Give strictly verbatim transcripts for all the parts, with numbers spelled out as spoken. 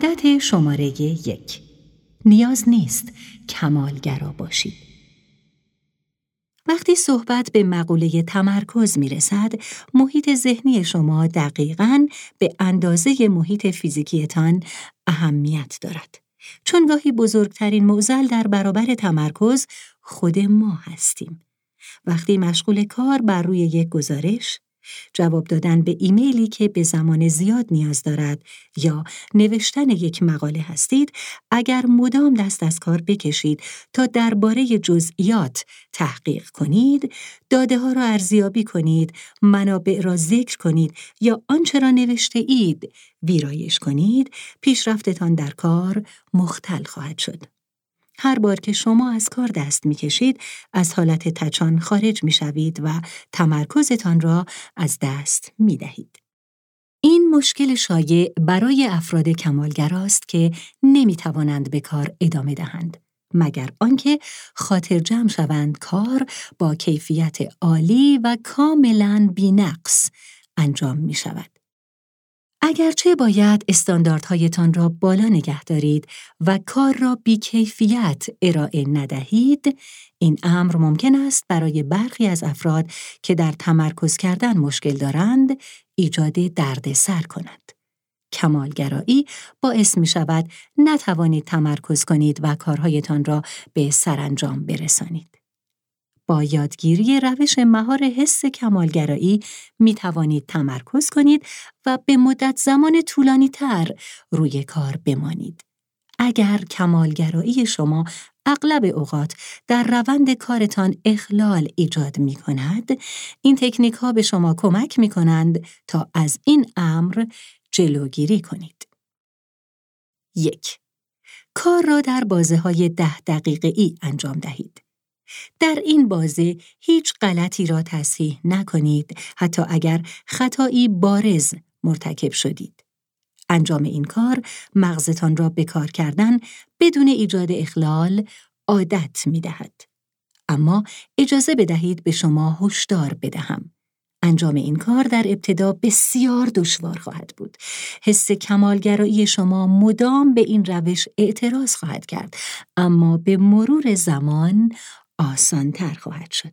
عادت شماره یک. نیاز نیست کمالگرا باشید. وقتی صحبت به مقوله تمرکز می رسد، محیط ذهنی شما دقیقاً به اندازه محیط فیزیکیتان اهمیت دارد. چون گاهی بزرگترین معضل در برابر تمرکز خود ما هستیم. وقتی مشغول کار بر روی یک گزارش، جواب دادن به ایمیلی که به زمان زیاد نیاز دارد یا نوشتن یک مقاله هستید، اگر مدام دست از کار بکشید تا درباره جزئیات تحقیق کنید، داده ها را ارزیابی کنید، منابع را ذکر کنید یا آنچه را نوشته اید ویرایش کنید، پیشرفتتان در کار مختل خواهد شد. هر بار که شما از کار دست می‌کشید، از حالت تچان خارج می‌شوید و تمرکزتان را از دست می‌دهید. این مشکل شایع برای افراد کمالگراست که نمی‌توانند به کار ادامه دهند، مگر آنکه خاطر جمع شوند کار با کیفیت عالی و کاملاً بی‌نقص انجام می‌شود. اگرچه باید استانداردهایتان را بالا نگه دارید و کار را بی‌کیفیت ارائه ندهید، این امر ممکن است برای برخی از افراد که در تمرکز کردن مشکل دارند، ایجاد دردسر کند. کمالگرایی باعث می شود نتوانید تمرکز کنید و کارهایتان را به سرانجام برسانید. با یادگیری روش مهار حس کمالگرایی می توانید تمرکز کنید و به مدت زمان طولانی تر روی کار بمانید. اگر کمالگرایی شما اغلب اوقات در روند کارتان اخلال ایجاد می کند، این تکنیک ها به شما کمک می کنند تا از این امر جلوگیری کنید. یک. کار را در بازه های ده دقیقه ای انجام دهید. در این بازه هیچ غلطی را تصحیح نکنید، حتی اگر خطایی بارز مرتکب شدید. انجام این کار مغزتان را به کار کردن بدون ایجاد اخلال عادت می دهد. اما اجازه بدهید به شما هشدار بدهم. انجام این کار در ابتدا بسیار دشوار خواهد بود. حس کمالگرایی شما مدام به این روش اعتراض خواهد کرد، اما به مرور زمان آسان تر خواهد شد.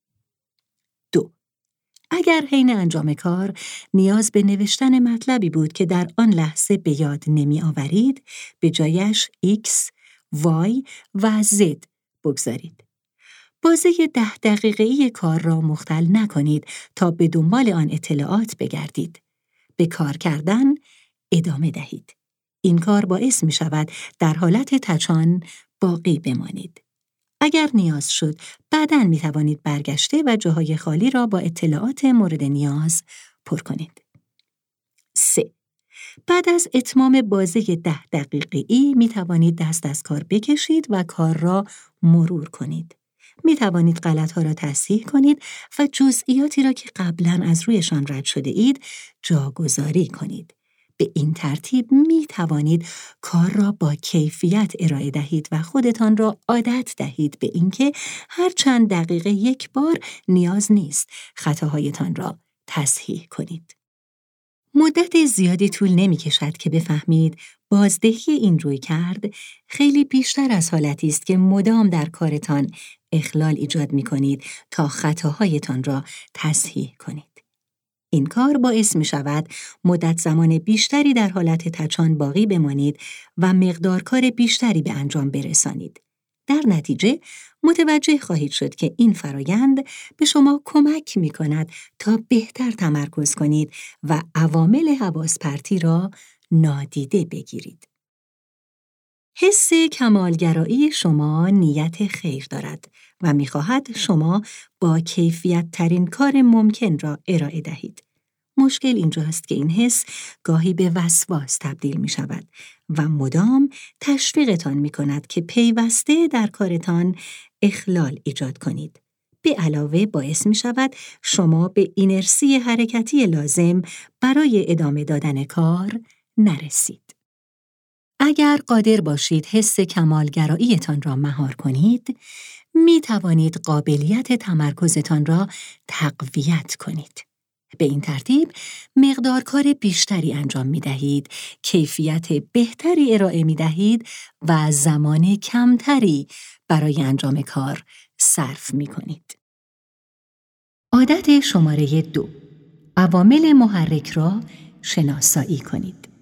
دو. اگر حین انجام کار نیاز به نوشتن مطلبی بود که در آن لحظه به یاد نمی آورید، به جایش X، Y و Z بگذارید. بازه ده دقیقه‌ای کار را مختل نکنید تا به دنبال آن اطلاعات بگردید. به کار کردن ادامه دهید. این کار باعث می شود در حالت تچان باقی بمانید. اگر نیاز شد، بعداً می توانید برگشته و جاهای خالی را با اطلاعات مورد نیاز پر کنید. سه. بعد از اتمام بازه ده دقیقه‌ای می توانید دست از کار بکشید و کار را مرور کنید. می توانید غلط‌ها را تصحیح کنید و جزئیاتی را که قبلاً از رویشان رد شده اید جاگذاری کنید. به این ترتیب می توانید کار را با کیفیت ارائه دهید و خودتان را عادت دهید به اینکه هر چند دقیقه یک بار نیاز نیست خطاهایتان را تصحیح کنید. مدت زیادی طول نمی کشد که بفهمید بازدهی این رویکرد خیلی بیشتر از حالتی است که مدام در کارتان اخلال ایجاد می کنید تا خطاهایتان را تصحیح کنید. این کار باعث می شود مدت زمان بیشتری در حالت تچان باقی بمانید و مقدار کار بیشتری به انجام برسانید. در نتیجه متوجه خواهید شد که این فرایند به شما کمک می کند تا بهتر تمرکز کنید و عوامل حواس پرتی را نادیده بگیرید. حس کمالگرایی شما نیت خیر دارد و می‌خواهد شما با کیفیت ترین کار ممکن را ارائه دهید. مشکل اینجاست که این حس گاهی به وسواس تبدیل می شود و مدام تشویقتان می کند که پیوسته در کارتان اخلال ایجاد کنید. به علاوه باعث می شود شما به اینرسی حرکتی لازم برای ادامه دادن کار نرسید. اگر قادر باشید حس کمالگراییتان را مهار کنید، می توانید قابلیت تمرکزتان را تقویت کنید. به این ترتیب مقدار کار بیشتری انجام می دهید، کیفیت بهتری ارائه می دهید و زمان کمتری برای انجام کار صرف می کنید. عادت شماره دو، عوامل محرک را شناسایی کنید.